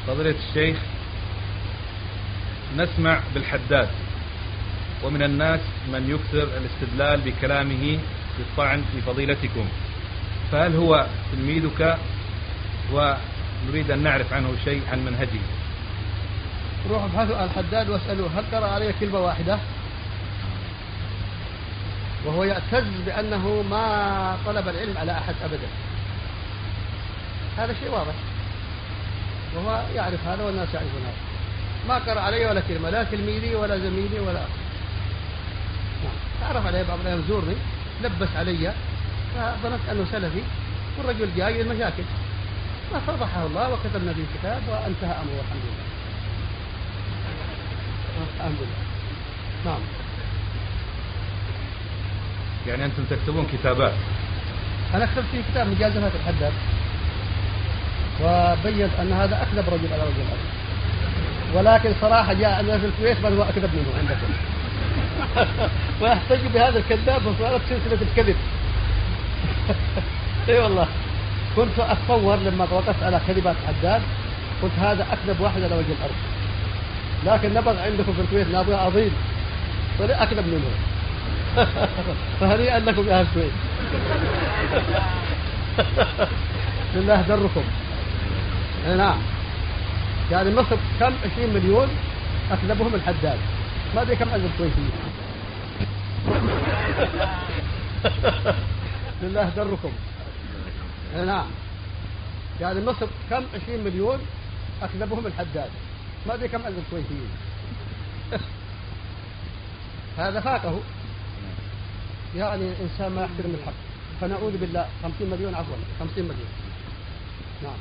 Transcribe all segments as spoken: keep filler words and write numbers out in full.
فضيلة الشيخ، نسمع بالحداد، ومن الناس من يكثر الاستدلال بكلامه بالطعن في فضيلتكم، فهل هو تلميذك؟ ونريد أن نعرف عنه شيء عن منهجه. روحوا ابحثوا عن الحداد واسألوه هل قرأ عليه كلمة واحدة، وهو يعتز بأنه ما طلب العلم على أحد أبدا. هذا شيء واضح، وهو يعرف هذا والناس يعرفون هذا. ما قرأ علي ولا كلمة، لا تلميذي ولا زميلي ولا أخر. تعرف عليه بعض الأيام، زورني لبس علي فظننت أنه سلفي، والرجل جاي المشاكل، ما فضحه الله وكتبنا به الكتاب وانتهى أمره الحمد لله. الحمد لله. نعم. يعني أنتم تكتبون كتابات؟ أنا كتبت في كتاب مجازفات الحداد، وبيّنت أن هذا أكذب رجل على رجل الأرض، ولكن صراحة جاء عندنا في الكويت بل هو أكذب منه عندكم. ويحتج بهذا الكذاب وصارت سلسلة الكذب. اي والله، كنت أتصور لما وقفت على كذبات حداد قلت هذا أكذب واحد على وجه الأرض، لكن نبغ عندكم في الكويت نابغة عظيم طلع أكذب منه. فهنيئا لكم يا أهل الكويت. لله دركم. نعم. يعني مصر كم عشرين مليون أكذبهم الحداد، ما أدري كم عدد الكويتيين. لله دركم. نعم. يعني مصر كم عشرين مليون أكذبهم الحداد، ما أدري كم عدد الكويتيين. هذا فاقه، يعني إنسان ما يحترم الحق، فنعوذ بالله. خمسين مليون عفوا، خمسين مليون. نعم.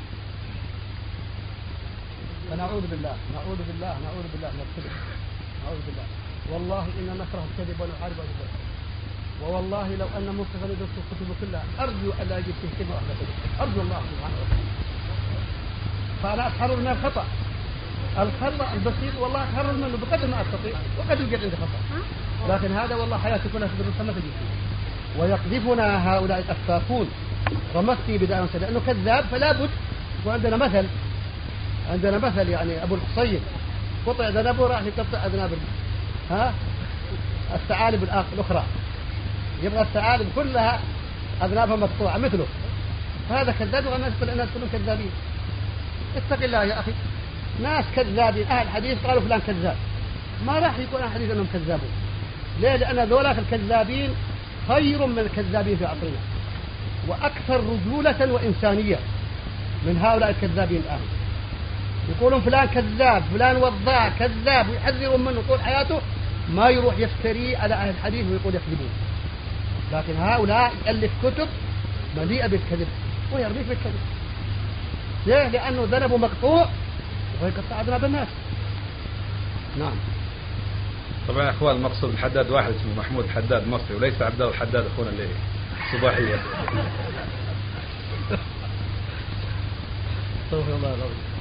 فنعوذ بالله، نعوذ بالله، نعوذ بالله من الكذب، نعوذ بالله. والله إننا نكره الكذب ونحارب الكذب، ووالله لو أن مصطفى يدرس الكتب كلها أرجو أن لا يجد فيه كلمة واحدة كذب، أرجو الله سبحانه وتعالى. فأنا أتحرر من الخطأ، الخطأ البسيط والله أتحرر منه بقدر ما أستطيع، وقد يوجد عندي خطأ، لكن هذا والله حياتي كلها تدرسها ما تجد فيه. ويقذفنا هؤلاء الأفاكون رمتي بداية لأنه كذاب، فلا بد. وعندنا مثل، عندنا مثل يعني أبو الحصين قطع ذنبه راح يقطع أذناب ها الثعالب الأخرى، يبغى الثعالب كلها أذنابها مقطوعة مثله. هذا كذاب، والناس كل الناس كلهم كذابين. اتق الله يا أخي، ناس كذابين. أهل الحديث قالوا فلان كذاب، ما راح يكون أهل الحديث أنهم كذابون. ليه؟ لأن ذولاك الكذابين خير من الكذابين في عصرنا، وأكثر رجولة وإنسانية من هؤلاء الكذابين الآن. يقولون فلان كذاب، فلان وضاع كذاب، ويحذرون منه طول حياته، ما يروح يفتري على أهل الحديث ويقول يكذبون. لكن هؤلاء يألف كتب مليئة بالكذب ويرميك بالكذب. ليه؟ لأنه ذنبه مقطوع ويقطع أذناب الناس. نعم. طبعا يا أخوان، المقصود الحداد واحد اسمه محمود الحداد مصري، وليس عبد الله الحداد أخونا اللي صباحية. استغفر الله العظيم.